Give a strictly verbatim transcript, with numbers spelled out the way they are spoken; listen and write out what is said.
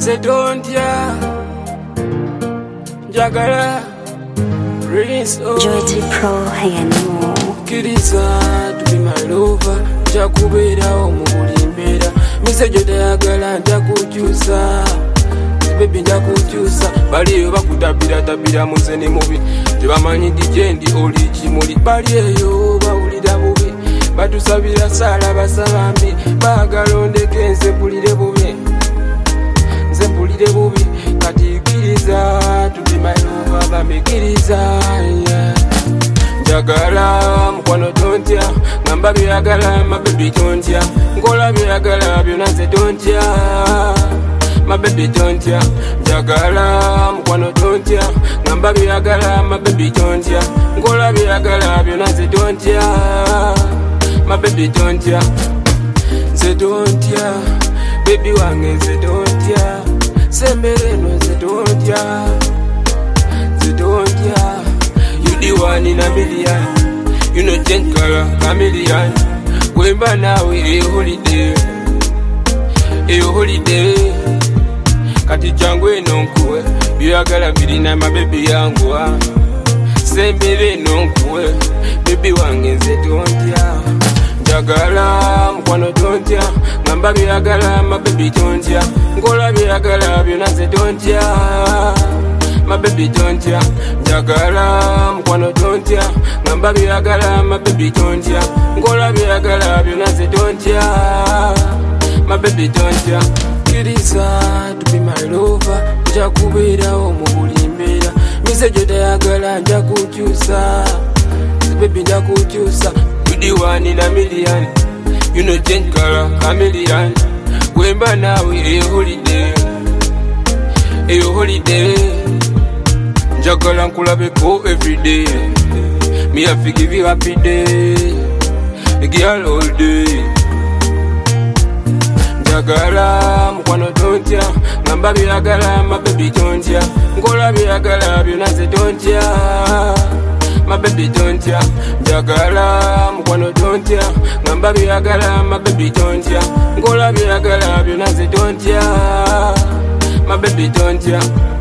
Say don't ya Jagara Prince oh Joyty Pro Hayanimu Kiriza to be my lover Jakubera omubulimbera Misejo dayagala njakujusa Baby njakujusa Baliyo bakutabira tabira muzene mubi Tebamanyi D J ndi oli kimuli Baliyo bawulira bubi Batusabira sala basalambi Bagalondeke nze mpulire bubi Nze mpulire bubi Kati kiriza to be my lover Bamikiriza yeah. Jagala mkwano tontya Ngamba byagala my baby tontya Ngola byagala byona nze tontya My baby tontya Jagala mkwano tontya Ngamba byagala my baby tontya Ngola byagala byona nze tontya My baby tontya Nze tontya Baby wange nze tontya Sembere no nze tontya Nze tontya You the one in a million. You know ten color chameleon. Wemba nawe a holiday, a holiday. Kati jangwe nonkuwe, byagala birina my baby yangu. Sembere nonkuwe, baby wange nze tontya. Jagala mkwano tontya, ngamba byagala my baby tontya. Ngola byagala byona nze tontya. My baby tontya, Jagala mkwano tontya, ngamba byagala my baby tontya, ngola byagala byona nze tontya. My baby tontya, kiriza to be my lover, njakubera omubulimbera, misejo dayagala njakujusa, baby njakujusa. You the one in a million, you know ten color chameleon. Wemba nawe a holiday, a holiday. Jagala nkulabeko everyday. Me have to give you happy day, a girl all day. Jagala mkwano tontya, ngamba byagala my baby tontya, ngola byagala byona nze tontya. My baby tontya, Jagala mkwano tontya, ngamba byagala my baby tontya, ngola byagala byona nze tontya. My baby tontya.